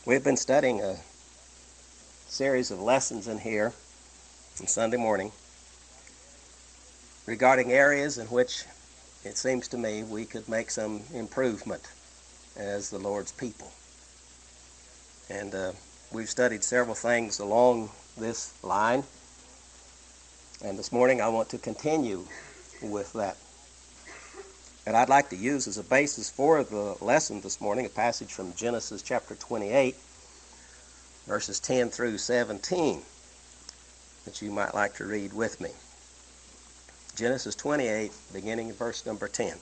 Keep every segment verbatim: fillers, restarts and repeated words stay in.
We've been studying a series of lessons in here on Sunday morning regarding areas in which it seems to me we could make some improvement as the Lord's people. And uh, we've studied several things along this line. And this morning I want to continue with that. And I'd like to use as a basis for the lesson this morning a passage from Genesis chapter twenty-eight, verses ten through seventeen, that you might like to read with me. Genesis twenty-eight, beginning in verse number ten.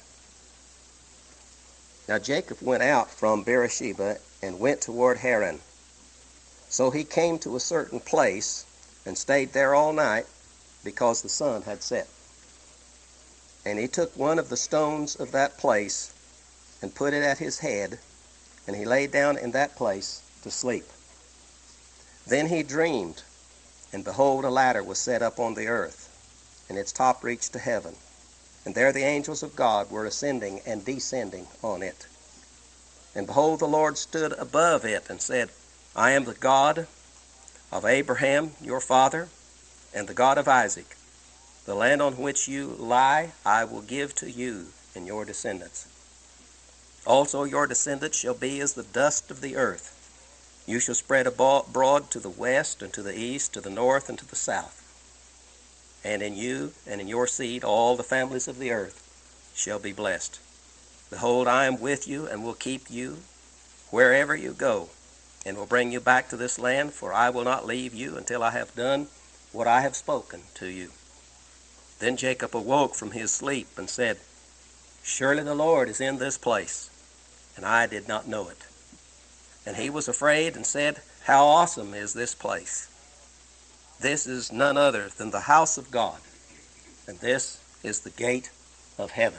Now Jacob went out from Beersheba and went toward Haran. So he came to a certain place and stayed there all night, because the sun had set. And he took one of the stones of that place and put it at his head, and he lay down in that place to sleep. Then he dreamed, and behold, a ladder was set up on the earth, and its top reached to heaven. And there the angels of God were ascending and descending on it. And behold, the Lord stood above it and said, I am the God of Abraham your father, and the God of Isaac. The land on which you lie I will give to you and your descendants. Also your descendants shall be as the dust of the earth. You shall spread abroad to the west and to the east, to the north and to the south. And in you and in your seed all the families of the earth shall be blessed. Behold, I am with you and will keep you wherever you go, and will bring you back to this land, for I will not leave you until I have done what I have spoken to you. Then Jacob awoke from his sleep and said, Surely the Lord is in this place, and I did not know it. And he was afraid and said, How awesome is this place! This is none other than the house of God, and this is the gate of heaven.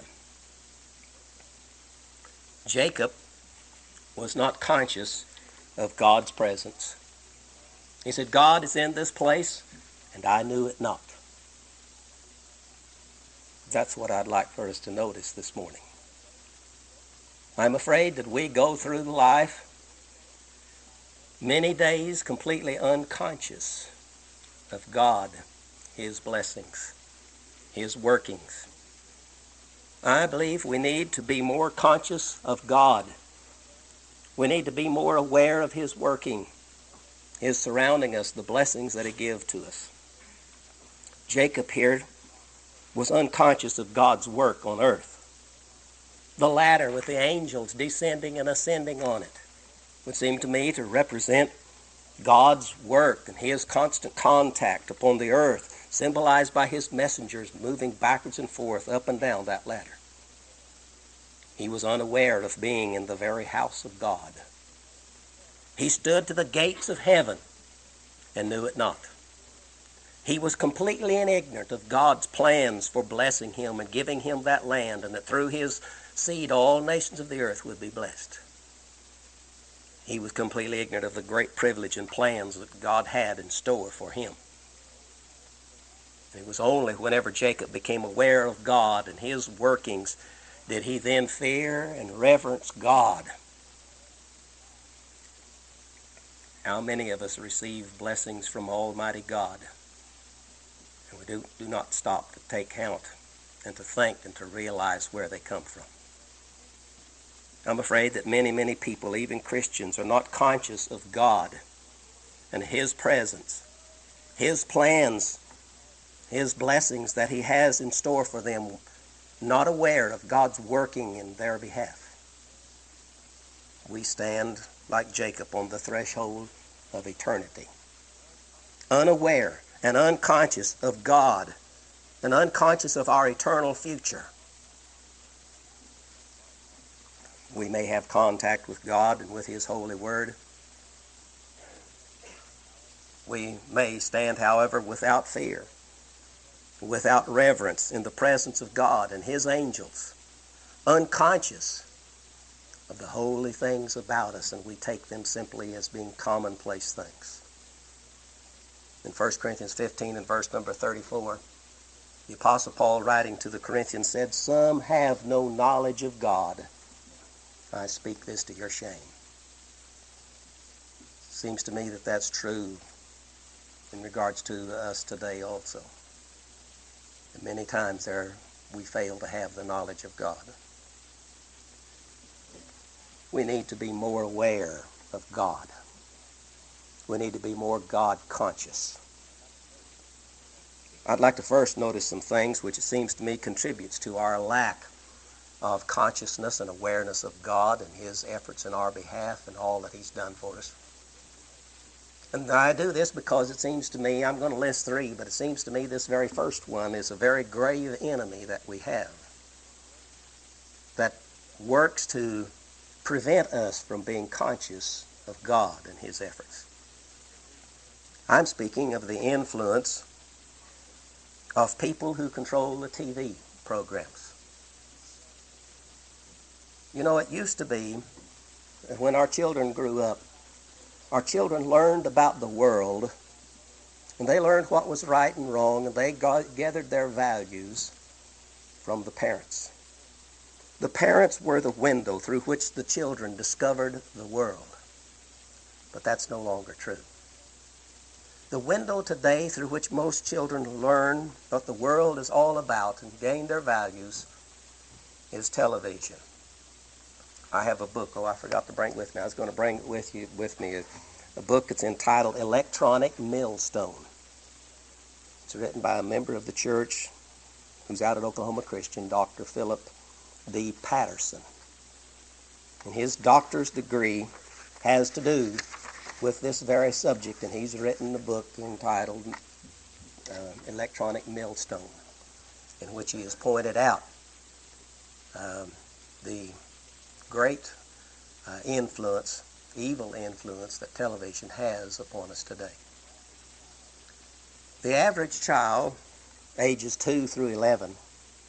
Jacob was not conscious of God's presence. He said, God is in this place, and I knew it not. That's what I'd like for us to notice this morning. I'm afraid that we go through life many days completely unconscious of God, His blessings, His workings. I believe we need to be more conscious of God. We need to be more aware of His working, His surrounding us, the blessings that He gives to us. Jacob here was unconscious of God's work on earth. The ladder with the angels descending and ascending on it would seem to me to represent God's work and His constant contact upon the earth, symbolized by His messengers moving backwards and forth up and down that ladder. He was unaware of being in the very house of God. He stood to the gates of heaven and knew it not. He was completely ignorant of God's plans for blessing him and giving him that land, and that through his seed all nations of the earth would be blessed. He was completely ignorant of the great privilege and plans that God had in store for him. And it was only whenever Jacob became aware of God and His workings did he then fear and reverence God. How many of us receive blessings from Almighty God? And we do, do not stop to take count and to think and to realize where they come from. I'm afraid that many, many people, even Christians, are not conscious of God and His presence, His plans, His blessings that He has in store for them, not aware of God's working in their behalf. We stand like Jacob on the threshold of eternity, unaware and unconscious of God, and unconscious of our eternal future. We may have contact with God and with His holy word. We may stand, however, without fear, without reverence in the presence of God and His angels, unconscious of the holy things about us, and we take them simply as being commonplace things. In First Corinthians fifteen and verse number thirty-four, the Apostle Paul, writing to the Corinthians, said, Some have no knowledge of God. I speak this to your shame. Seems to me that that's true in regards to us today also. And many times there we fail to have the knowledge of God. We need to be more aware of God. We need to be more God conscious. I'd like to first notice some things which it seems to me contributes to our lack of consciousness and awareness of God and His efforts in our behalf and all that He's done for us. And I do this because it seems to me, I'm going to list three, but it seems to me this very first one is a very grave enemy that we have that works to prevent us from being conscious of God and His efforts. I'm speaking of the influence of people who control the T V programs. You know, it used to be, when our children grew up, our children learned about the world, and they learned what was right and wrong, and they got, gathered their values from the parents. The parents were the window through which the children discovered the world. But that's no longer true. The window today through which most children learn what the world is all about and gain their values is television. I have a book. Oh, I forgot to bring it with me. I was going to bring it with you with me. A, a book that's entitled Electronic Millstone. It's written by a member of the church who's out at Oklahoma Christian, Doctor Philip D. Patterson. And his doctor's degree has to do with this very subject, and he's written a book entitled uh, Electronic Millstone, in which he has pointed out um, the great uh, influence, evil influence that television has upon us today. The average child, ages two through eleven,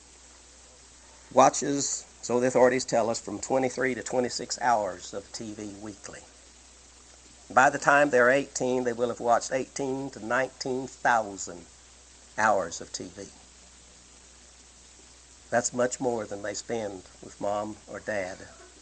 watches, so the authorities tell us, from twenty-three to twenty-six hours of T V weekly. By the time they're eighteen, they will have watched eighteen to nineteen thousand hours of T V. That's much more than they spend with mom or dad.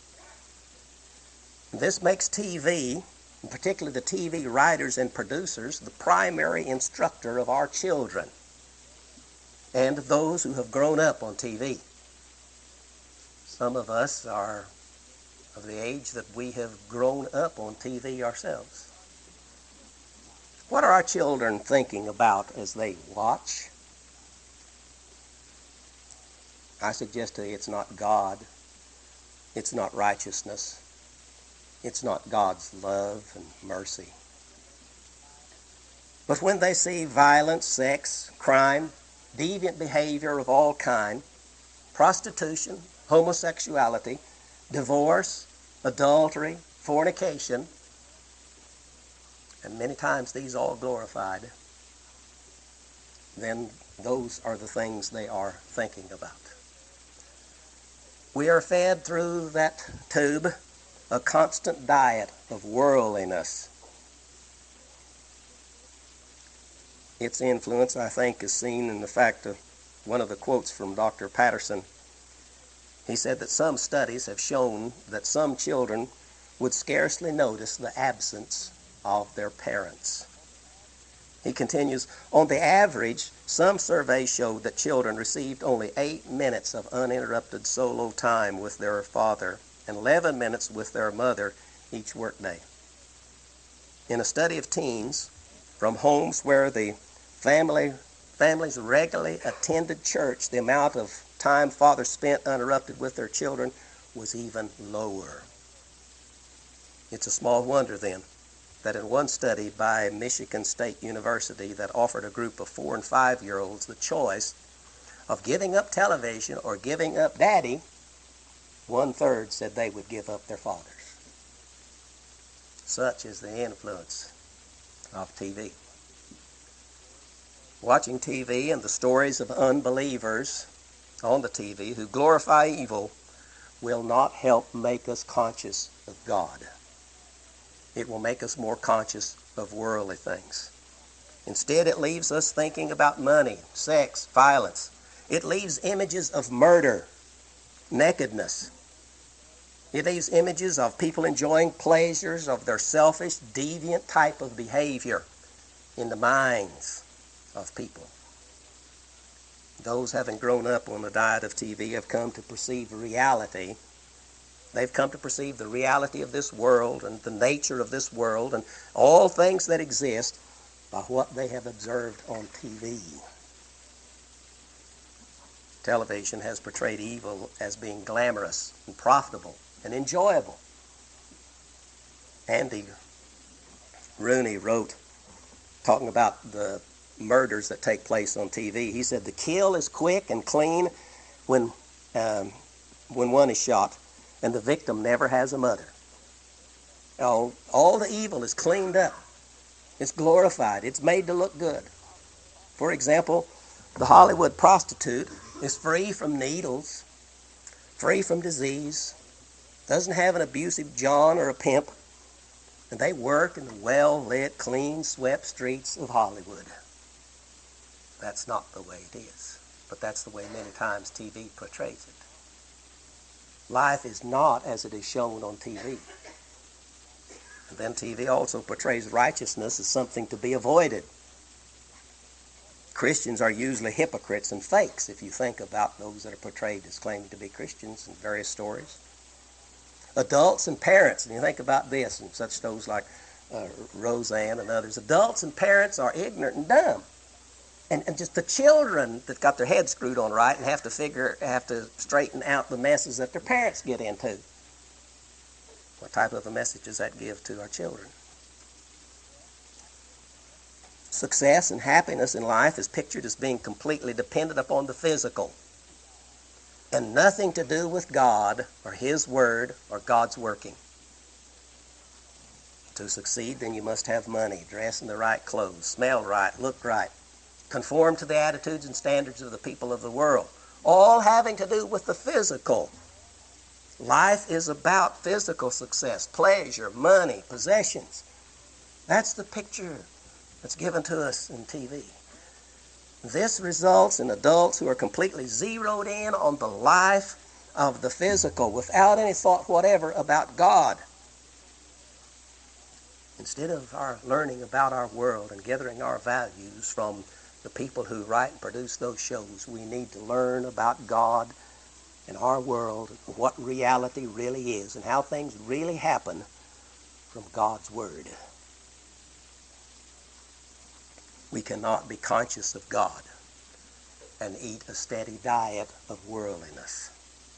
This makes T V, and particularly the T V writers and producers, the primary instructor of our children and those who have grown up on T V. Some of us are of the age that we have grown up on T V ourselves. What are our children thinking about as they watch? I suggest to you it's not God, it's not righteousness, it's not God's love and mercy. But when they see violence, sex, crime, deviant behavior of all kind, prostitution, homosexuality, divorce, adultery, fornication, and many times these all glorified, then those are the things they are thinking about. We are fed through that tube a constant diet of worldliness. Its influence, I think, is seen in the fact of one of the quotes from Doctor Patterson. He said that some studies have shown that some children would scarcely notice the absence of their parents. He continues, on the average, some surveys showed that children received only eight minutes of uninterrupted solo time with their father and eleven minutes with their mother each workday. In a study of teens from homes where the family families regularly attended church, the amount of time fathers spent uninterrupted with their children was even lower. It's a small wonder then that in one study by Michigan State University that offered a group of four and five-year-olds the choice of giving up television or giving up daddy, one-third said they would give up their fathers. Such is the influence of T V. Watching T V and the stories of unbelievers on the T V who glorify evil will not help make us conscious of God. It will make us more conscious of worldly things. Instead, it leaves us thinking about money, sex, violence. It leaves images of murder, nakedness. These images of people enjoying pleasures of their selfish, deviant type of behavior in the minds of people. Those having grown up on the diet of T V have come to perceive reality. They've come to perceive the reality of this world and the nature of this world and all things that exist by what they have observed on T V. Television has portrayed evil as being glamorous and profitable and enjoyable. Andy Rooney wrote, talking about the murders that take place on T V, he said, "The kill is quick and clean when, um, when one is shot, and the victim never has a mother. All, all the evil is cleaned up. It's glorified. It's made to look good. For example, the Hollywood prostitute is free from needles, free from disease, doesn't have an abusive John or a pimp, and they work in the well-lit, clean, swept streets of Hollywood." That's not the way it is, but that's the way many times T V portrays it. Life is not as it is shown on T V. And then T V also portrays righteousness as something to be avoided. Christians are usually hypocrites and fakes if you think about those that are portrayed as claiming to be Christians in various stories. Adults and parents, and you think about this and such shows like uh, Roseanne and others, adults and parents are ignorant and dumb. And, and just the children that got their heads screwed on right and have to figure, have to straighten out the messes that their parents get into. What type of a message does that give to our children? Success and happiness in life is pictured as being completely dependent upon the physical and nothing to do with God or His Word or God's working. To succeed, then you must have money, dress in the right clothes, smell right, look right, conform to the attitudes and standards of the people of the world, all having to do with the physical. Life is about physical success, pleasure, money, possessions. That's the picture that's given to us in T V. This results in adults who are completely zeroed in on the life of the physical without any thought whatever about God. Instead of our learning about our world and gathering our values from the people who write and produce those shows, we need to learn about God and our world, what reality really is, and how things really happen from God's Word. We cannot be conscious of God and eat a steady diet of worldliness.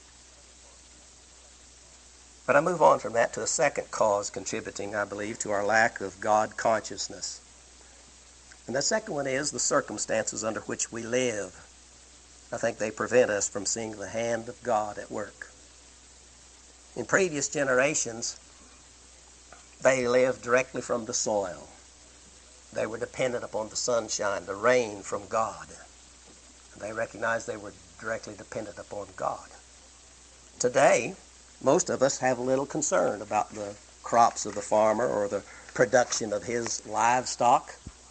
But I move on from that to a second cause contributing, I believe, to our lack of God consciousness. And the second one is the circumstances under which we live. I think they prevent us from seeing the hand of God at work. In previous generations, they lived directly from the soil. They were dependent upon the sunshine, the rain from God. And they recognized they were directly dependent upon God. Today, most of us have little concern about the crops of the farmer or the production of his livestock.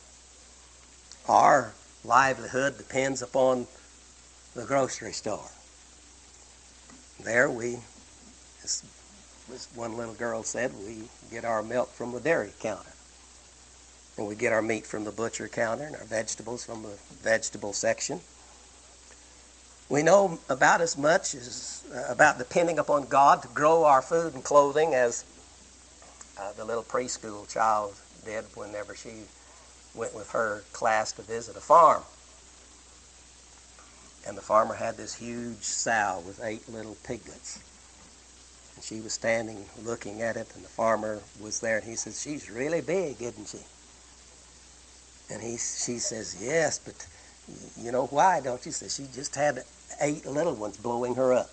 Our livelihood depends upon the grocery store. There we, as one little girl said, we get our milk from the dairy counter. And we get our meat from the butcher counter and our vegetables from the vegetable section. We know about as much as uh, about depending upon God to grow our food and clothing as uh, the little preschool child did whenever she went with her class to visit a farm. And the farmer had this huge sow with eight little piglets. And she was standing looking at it, and the farmer was there, and he says, "She's really big, isn't she?" And he, she says, "Yes, but you know why, don't you?" She says, "She just had eight little ones blowing her up."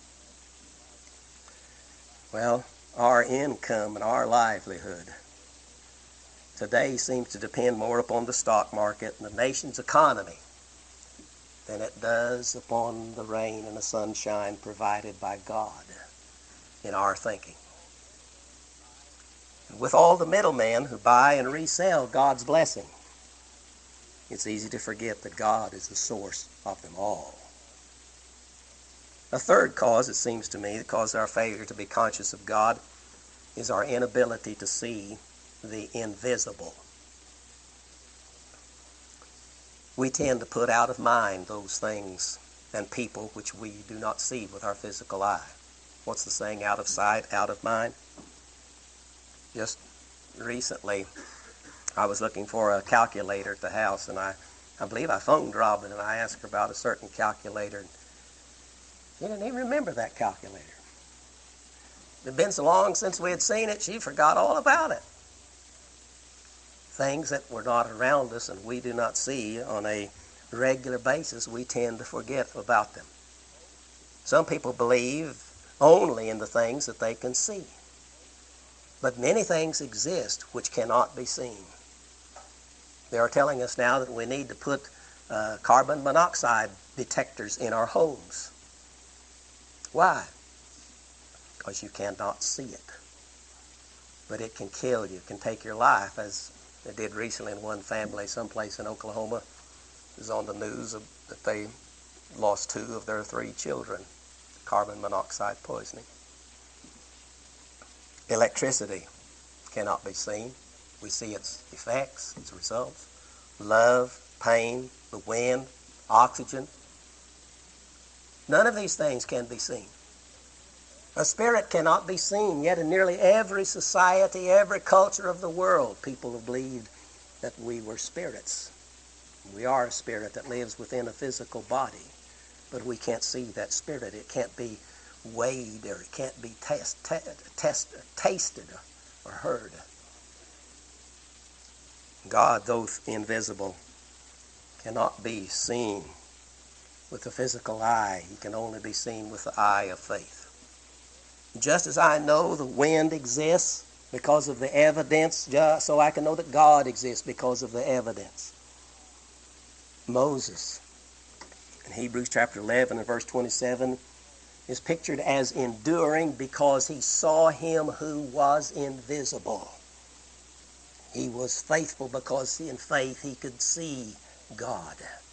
Well, our income and our livelihood today seems to depend more upon the stock market and the nation's economy than it does upon the rain and the sunshine provided by God in our thinking. And with all the middlemen who buy and resell God's blessing, it's easy to forget that God is the source of them all. A third cause, it seems to me, that causes our failure to be conscious of God is our inability to see the invisible. We tend to put out of mind those things and people which we do not see with our physical eye. What's the saying? Out of sight, out of mind. Just recently, I was looking for a calculator at the house, and I, I believe I phoned Robin, and I asked her about a certain calculator. She didn't even remember that calculator. It had been so long since we had seen it, she forgot all about it. Things that were not around us and we do not see on a regular basis, we tend to forget about them. Some people believe only in the things that they can see. But many things exist which cannot be seen. They are telling us now that we need to put uh, carbon monoxide detectors in our homes. Why? Because you cannot see it. But it can kill you, can take your life, as it did recently in one family someplace in Oklahoma. It was on the news of, that they lost two of their three children, carbon monoxide poisoning. Electricity cannot be seen. We see its effects, its results. Love, pain, the wind, oxygen. None of these things can be seen. A spirit cannot be seen, yet in nearly every society, every culture of the world, people have believed that we were spirits. We are a spirit that lives within a physical body, but we can't see that spirit. It can't be weighed, or it can't be test, test, test, tasted or heard. God, though invisible, cannot be seen with the physical eye. He can only be seen with the eye of faith. Just as I know the wind exists because of the evidence, so I can know that God exists because of the evidence. Moses, in Hebrews chapter eleven and verse twenty-seven, is pictured as enduring because he saw him who was invisible. He was faithful because in faith he could see God.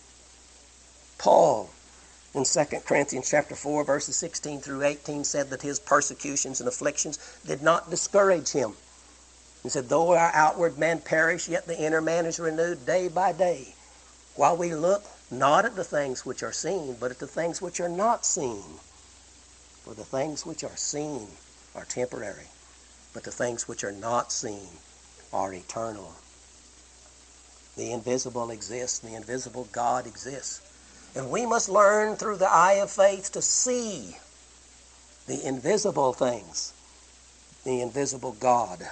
Paul, in Second Corinthians chapter four, verses sixteen through eighteen, said that his persecutions and afflictions did not discourage him. He said, though our outward man perish, yet the inner man is renewed day by day, while we look not at the things which are seen, but at the things which are not seen. For the things which are seen are temporary, but the things which are not seen are eternal. The invisible exists, the invisible God exists. And we must learn through the eye of faith to see the invisible things, the invisible God.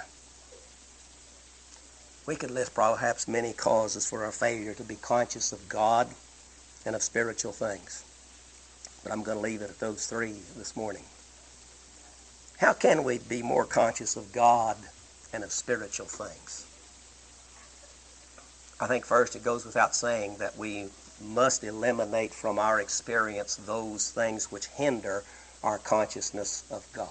We could list perhaps many causes for our failure to be conscious of God and of spiritual things. But I'm going to leave it at those three this morning. How can we be more conscious of God and of spiritual things? I think first it goes without saying that we must eliminate from our experience those things which hinder our consciousness of God.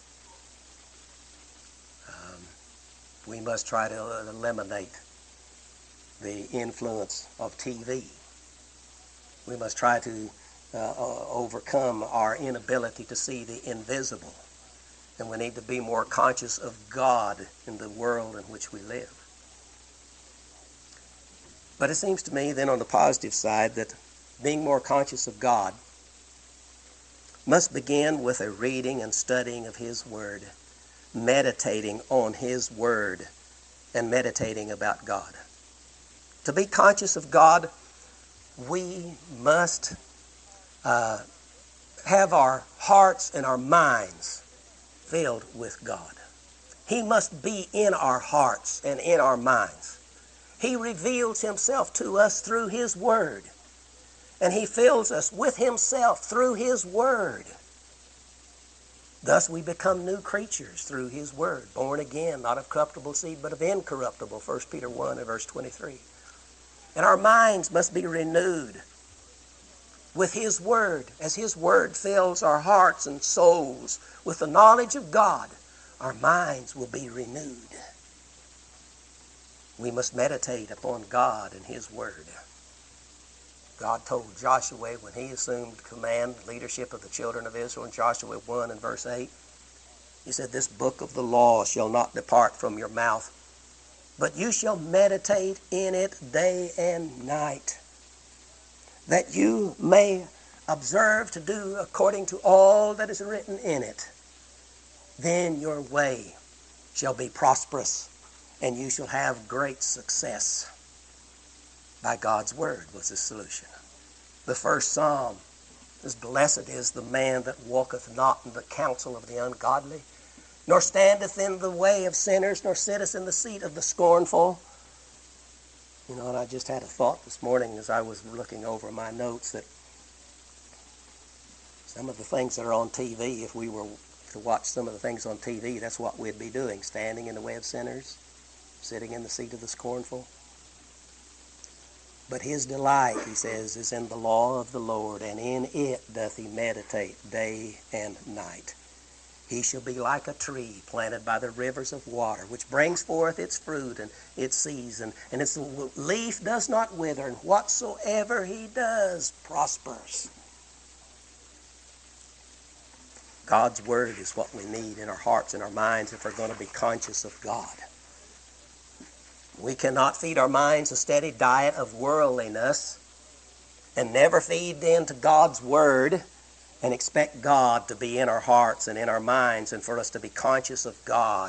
Um, we must try to eliminate the influence of T V. We must try to uh, overcome our inability to see the invisible. And we need to be more conscious of God in the world in which we live. But it seems to me then on the positive side that being more conscious of God must begin with a reading and studying of His Word, meditating on His Word, and meditating about God. To be conscious of God, we must uh, have our hearts and our minds filled with God. He must be in our hearts and in our minds. He reveals Himself to us through His Word. And He fills us with Himself through His Word. Thus we become new creatures through His Word, born again, not of corruptible seed, but of incorruptible, First Peter one and verse twenty-three. And our minds must be renewed with His Word. As His Word fills our hearts and souls with the knowledge of God, our minds will be renewed. We must meditate upon God and His Word. God told Joshua when he assumed command, leadership of the children of Israel in Joshua one and verse eight, he said, this book of the law shall not depart from your mouth, but you shall meditate in it day and night, that you may observe to do according to all that is written in it. Then your way shall be prosperous, and you shall have great success. By God's word was the solution. The first psalm is, blessed is the man that walketh not in the counsel of the ungodly, nor standeth in the way of sinners, nor sitteth in the seat of the scornful. You know, and I just had a thought this morning as I was looking over my notes that some of the things that are on T V, if we were to watch some of the things on T V, that's what we'd be doing, standing in the way of sinners, sitting in the seat of the scornful. But his delight, he says, is in the law of the Lord, and in it doth he meditate day and night. He shall be like a tree planted by the rivers of water, which brings forth its fruit and its season, and its leaf does not wither, and whatsoever he does prospers. God's word is what we need in our hearts and our minds if we're going to be conscious of God. We cannot feed our minds a steady diet of worldliness and never feed into God's word and expect God to be in our hearts and in our minds and for us to be conscious of God.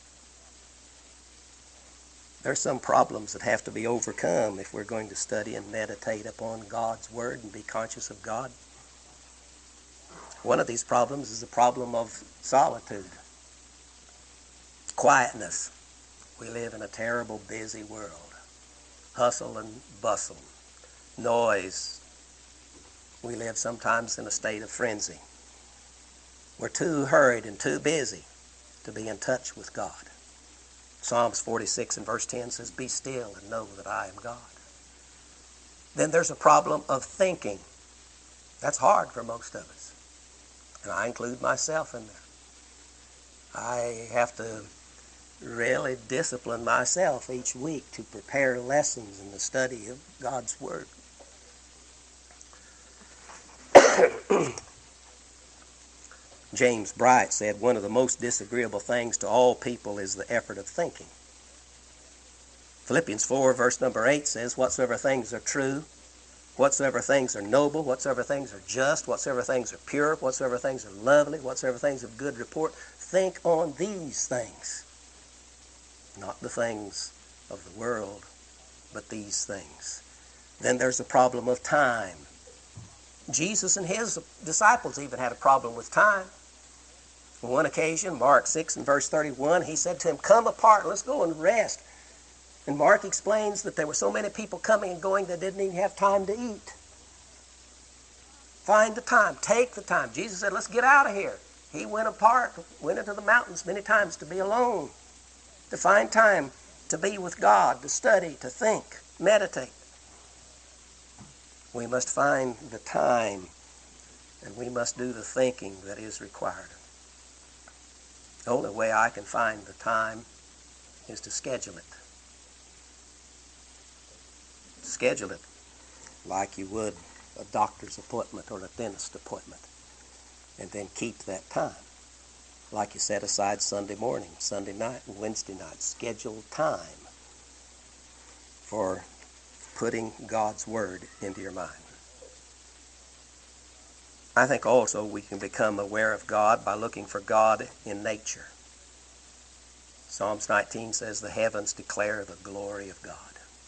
There's some problems that have to be overcome if we're going to study and meditate upon God's word and be conscious of God. One of these problems is the problem of solitude, quietness. We live in a terrible, busy world. Hustle and bustle, noise. We live sometimes in a state of frenzy. We're too hurried and too busy to be in touch with God. Psalms forty-six and verse ten says, be still and know that I am God. Then there's a problem of thinking. That's hard for most of us. And I include myself in there. I have to really discipline myself each week to prepare lessons in the study of God's word. James Bright said, one of the most disagreeable things to all people is the effort of thinking. Philippians four verse number eight says, whatsoever things are true, whatsoever things are noble, whatsoever things are just, whatsoever things are pure, whatsoever things are lovely, whatsoever things of good report, think on these things. Not the things of the world, but these things. Then there's a problem of time. Jesus and his disciples even had a problem with time. On one occasion, Mark six and verse thirty-one, he said to him, come apart, let's go and rest. And Mark explains that there were so many people coming and going that didn't even have time to eat. Find the time, take the time. Jesus said, let's get out of here. He went apart, went into the mountains many times to be alone, to find time to be with God, to study, to think, meditate. We must find the time, and we must do the thinking that is required. The only way I can find the time is to schedule it. Schedule it like you would a doctor's appointment or a dentist appointment, and then keep that time. Like you set aside Sunday morning, Sunday night, and Wednesday night. Schedule time for putting God's word into your mind. I think also we can become aware of God by looking for God in nature. Psalms nineteen says, the heavens declare the glory of God.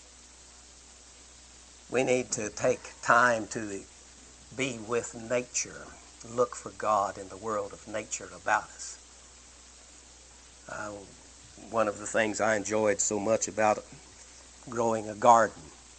We need to take time to be with nature, look for God in the world of nature about us. Uh, one of the things I enjoyed so much about growing a garden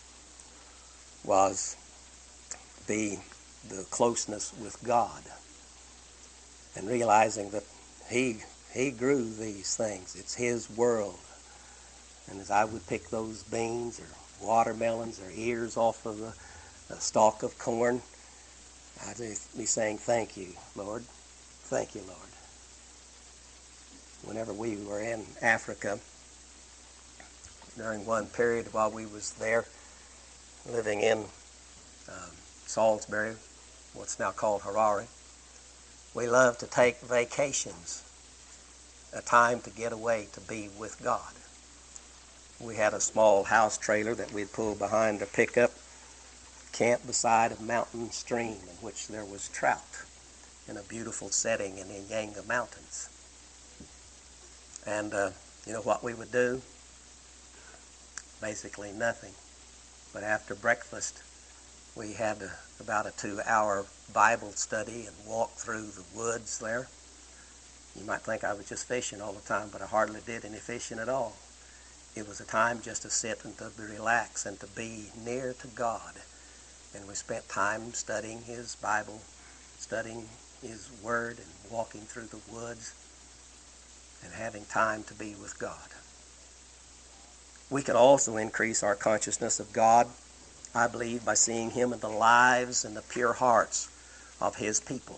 was the, the closeness with God and realizing that he, he grew these things. It's his world. And as I would pick those beans or watermelons or ears off of the, the stalk of corn, I'd be saying, thank you, Lord. Thank you, Lord. Whenever we were in Africa, during one period while we was there, living in um, Salisbury, what's now called Harare. We love to take vacations, a time to get away to be with God. We had a small house trailer that we'd pull behind a pickup, camp beside a mountain stream in which there was trout in a beautiful setting in the Yanga Mountains. And uh, you know what we would do? Basically nothing. But after breakfast, we had a, about a two-hour Bible study and walk through the woods there. You might think I was just fishing all the time, but I hardly did any fishing at all. It was a time just to sit and to relax and to be near to God. And we spent time studying His Bible, studying His Word, and walking through the woods and having time to be with God. We can also increase our consciousness of God, I believe, by seeing Him in the lives and the pure hearts of His people.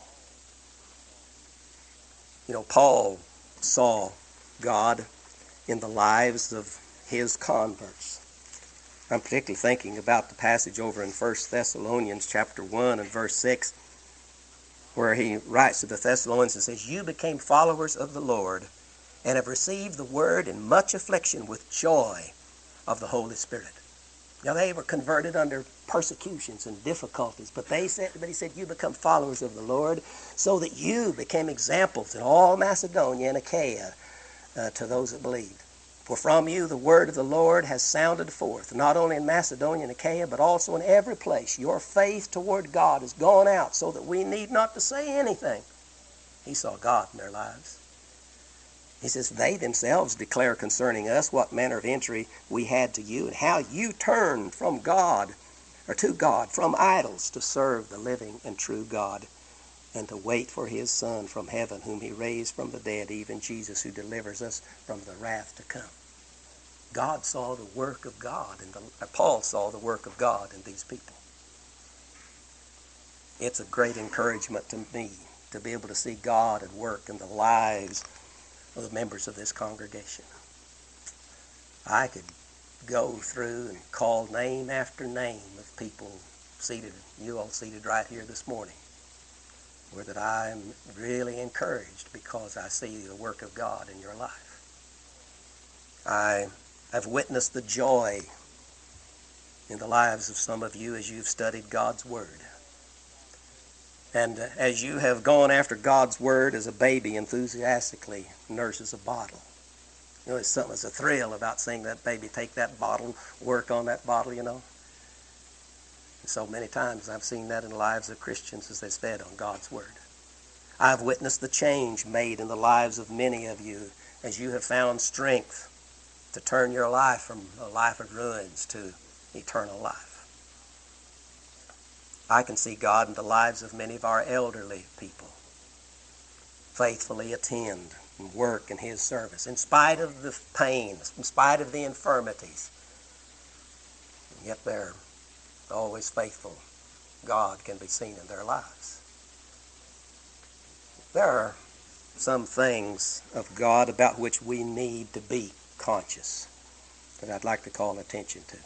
You know, Paul saw God in the lives of his converts. I'm particularly thinking about the passage over in First Thessalonians chapter one and verse six, where he writes to the Thessalonians and says, "You became followers of the Lord and have received the word in much affliction with joy of the Holy Spirit." Now, they were converted under persecutions and difficulties, but they said, but he said, you become followers of the Lord, so that you became examples in all Macedonia and Achaia uh, to those that believed. For from you the word of the Lord has sounded forth, not only in Macedonia and Achaia, but also in every place. Your faith toward God has gone out, so that we need not to say anything. He saw God in their lives. He says, they themselves declare concerning us what manner of entry we had to you, and how you turned from God, or to God, from idols, to serve the living and true God, and to wait for His Son from heaven, whom He raised from the dead, even Jesus, who delivers us from the wrath to come. God saw the work of God, and Paul saw the work of God in these people. It's a great encouragement to me to be able to see God at work in the lives of the members of this congregation. I could go through and call name after name of people seated, you all seated right here this morning, where that I am really encouraged because I see the work of God in your life. I have witnessed the joy in the lives of some of you as you've studied God's Word. And uh, as you have gone after God's Word as a baby enthusiastically nurses a bottle. You know, there's something, there's a thrill about seeing that baby take that bottle, work on that bottle, you know. And so many times I've seen that in the lives of Christians as they fed on God's Word. I've witnessed the change made in the lives of many of you as you have found strength to turn your life from a life of ruins to eternal life. I can see God in the lives of many of our elderly people. Faithfully attend and work in His service, in spite of the pains, in spite of the infirmities. And yet they're always faithful. God can be seen in their lives. There are some things of God about which we need to be conscious that I'd like to call attention to.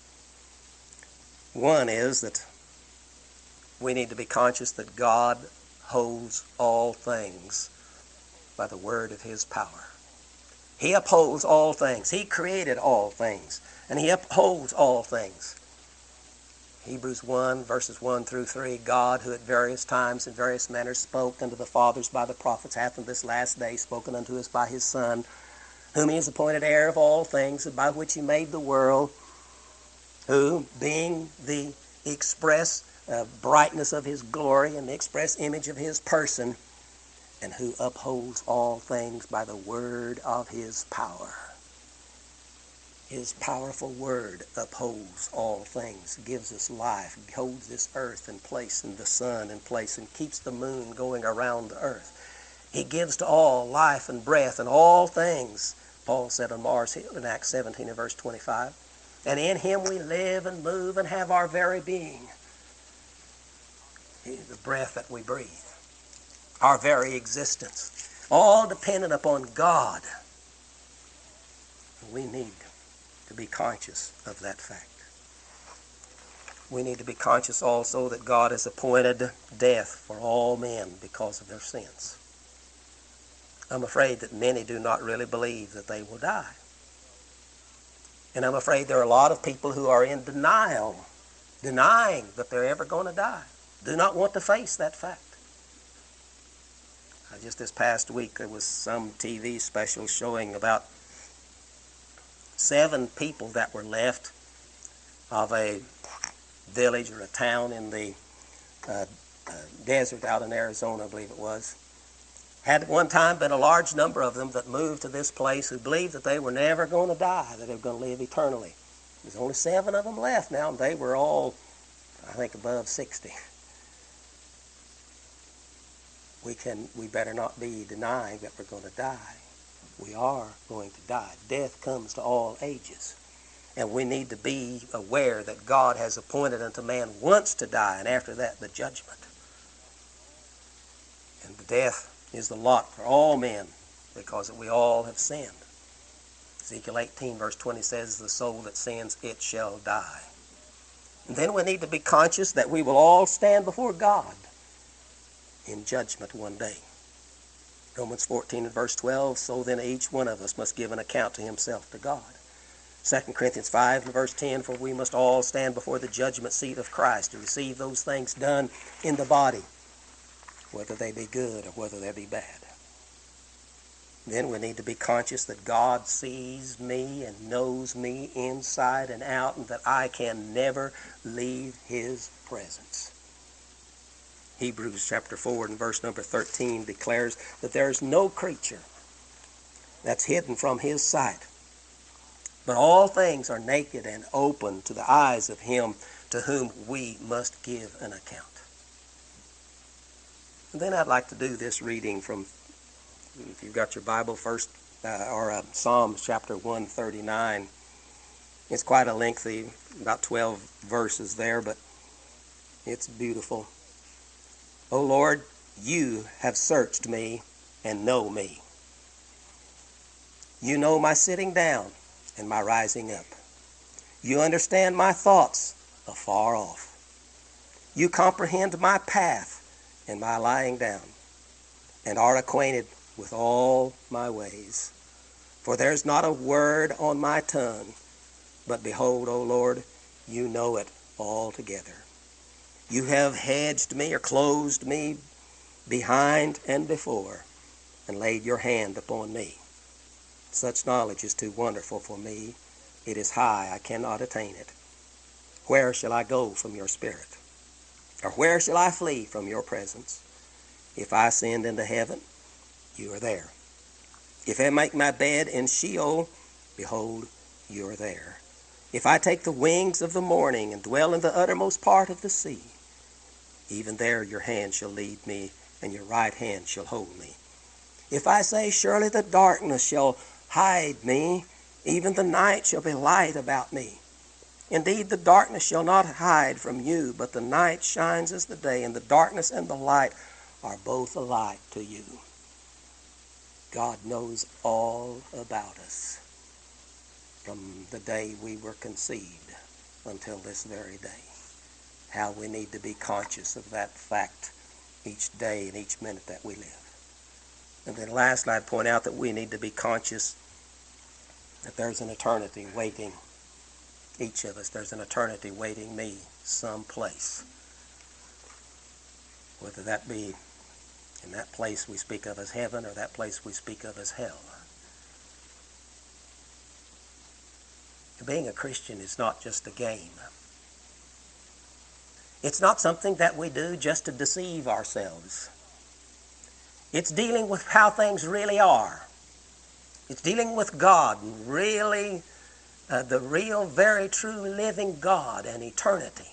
One is that we need to be conscious that God holds all things by the word of His power. He upholds all things. He created all things, and He upholds all things. Hebrews one, verses one through three, God, who at various times and various manners spoke unto the fathers by the prophets, hath in this last day spoken unto us by His Son, whom He has appointed heir of all things, and by which He made the world, who, being the express uh, brightness of His glory and the express image of His person, and who upholds all things by the word of His power. His powerful word upholds all things, gives us life, holds this earth in place and the sun in place, and keeps the moon going around the earth. He gives to all life and breath and all things, Paul said on Mars Hill in Acts seventeen and verse twenty-five. And in Him we live and move and have our very being. The breath that we breathe. Our very existence. All dependent upon God. We need to be conscious of that fact. We need to be conscious also that God has appointed death for all men because of their sins. I'm afraid that many do not really believe that they will die. And I'm afraid there are a lot of people who are in denial, denying that they're ever going to die, do not want to face that fact. Uh, just this past week there was some T V special showing about seven people that were left of a village or a town in the uh, uh, desert out in Arizona, I believe it was. Had at one time been a large number of them that moved to this place who believed that they were never going to die, that they were going to live eternally. There's only seven of them left now, and they were all, I think, above sixty. We can, we better not be denying that we're going to die. We are going to die. Death comes to all ages. And we need to be aware that God has appointed unto man once to die, and after that the judgment. And the death is the lot for all men, because we all have sinned. Ezekiel eighteen verse twenty says, the soul that sins, it shall die. And then we need to be conscious that we will all stand before God in judgment one day. Romans fourteen and verse twelve, so then each one of us must give an account to himself to God. Second Corinthians five and verse ten, for we must all stand before the judgment seat of Christ to receive those things done in the body, whether they be good or whether they be bad. Then we need to be conscious that God sees me and knows me inside and out, and that I can never leave his presence. Hebrews chapter four and verse number thirteen declares that there is no creature that's hidden from his sight, but all things are naked and open to the eyes of him to whom we must give an account. And then I'd like to do this reading from, if you've got your Bible, first uh, or uh, Psalms chapter one thirty-nine. It's quite a lengthy, about twelve verses there, but it's beautiful. O Lord, you have searched me and know me. You know my sitting down and my rising up. You understand my thoughts afar off. You comprehend my path and my lying down, and are acquainted with all my ways. For there's not a word on my tongue, but behold, O Lord, you know it altogether. You have hedged me or closed me behind and before, and laid your hand upon me. Such knowledge is too wonderful for me. It is high, I cannot attain it. Where shall I go from your spirit? Or where shall I flee from your presence? If I ascend into heaven, you are there. If I make my bed in Sheol, behold, you are there. If I take the wings of the morning and dwell in the uttermost part of the sea, even there your hand shall lead me, and your right hand shall hold me. If I say, surely the darkness shall hide me, even the night shall be light about me. Indeed, the darkness shall not hide from you, but the night shines as the day, and the darkness and the light are both alike to you. God knows all about us from the day we were conceived until this very day. How we need to be conscious of that fact each day and each minute that we live. And then lastly, I'd point out that we need to be conscious that there's an eternity waiting each of us. There's an eternity waiting me someplace. Whether that be in that place we speak of as heaven or that place we speak of as hell. Being a Christian is not just a game. It's not something that we do just to deceive ourselves. It's dealing with how things really are. It's dealing with God, really, uh, the real, very true, living God and eternity.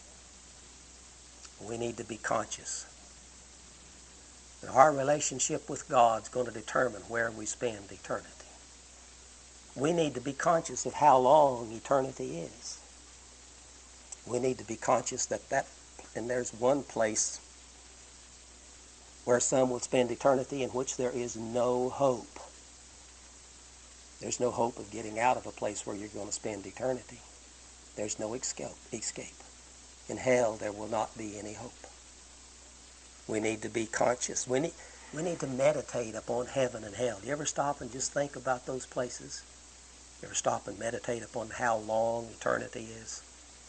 We need to be conscious that our relationship with God is going to determine where we spend eternity. We need to be conscious of how long eternity is. We need to be conscious that that, and there's one place where some will spend eternity in which there is no hope. There's no hope of getting out of a place where you're going to spend eternity. There's no escape. escape. in hell there will not be any hope. We need to be conscious. We need, we need to meditate upon heaven and hell. You ever stop and just think about those places? You ever stop and meditate upon how long eternity is?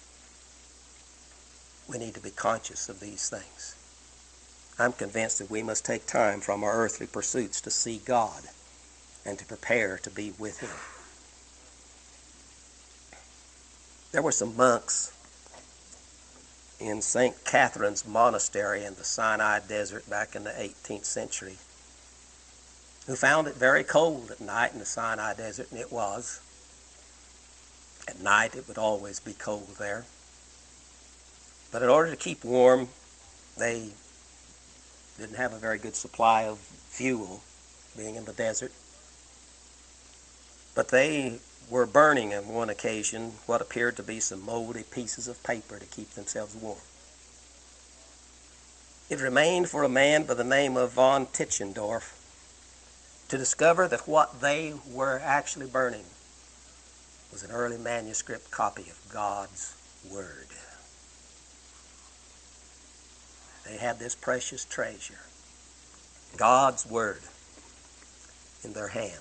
We need to be conscious of these things. I'm convinced that we must take time from our earthly pursuits to see God and to prepare to be with Him. There were some monks in Saint Catherine's Monastery in the Sinai Desert back in the eighteenth century who found it very cold at night in the Sinai Desert, and it was. At night it would always be cold there. But in order to keep warm, they didn't have a very good supply of fuel, being in the desert. But they were burning on one occasion what appeared to be some moldy pieces of paper to keep themselves warm. It remained for a man by the name of von Tischendorf to discover that what they were actually burning was an early manuscript copy of God's Word. They had this precious treasure, God's Word, in their hand.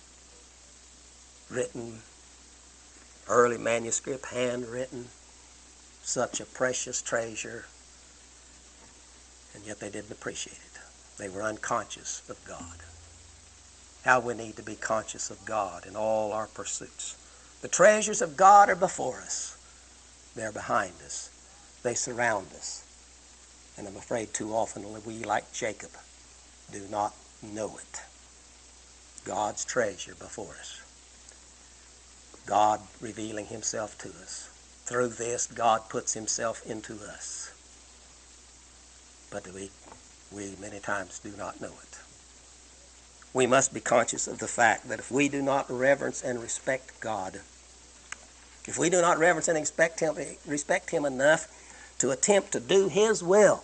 Written, early manuscript, handwritten, such a precious treasure, and yet they didn't appreciate it. They were unconscious of God. How we need to be conscious of God in all our pursuits. The treasures of God are before us. They're behind us. They surround us. And I'm afraid too often we, like Jacob, do not know it. God's treasure before us. God revealing Himself to us. Through this, God puts Himself into us. But we, we many times do not know it. We must be conscious of the fact that if we do not reverence and respect God, if we do not reverence and respect Him, respect Him enough to attempt to do His will,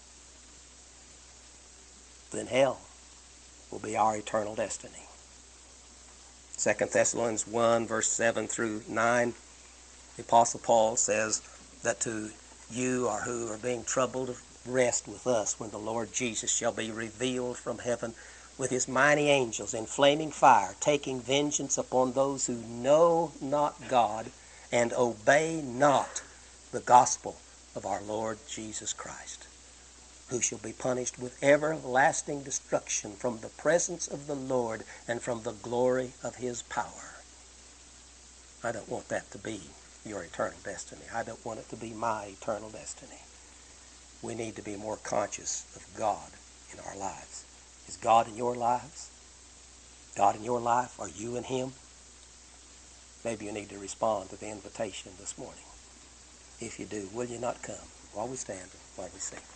then hell will be our eternal destiny. Second Thessalonians one, verse seven through nine, the Apostle Paul says that to you or who are being troubled, rest with us when the Lord Jesus shall be revealed from heaven with His mighty angels in flaming fire, taking vengeance upon those who know not God and obey not the gospel of our Lord Jesus Christ, who shall be punished with everlasting destruction from the presence of the Lord and from the glory of His power. I don't want that to be your eternal destiny. I don't want it to be my eternal destiny. We need to be more conscious of God in our lives. Is God in your lives? God in your life? Are you in Him? Maybe you need to respond to the invitation this morning. If you do, will you not come while we stand, while we sing?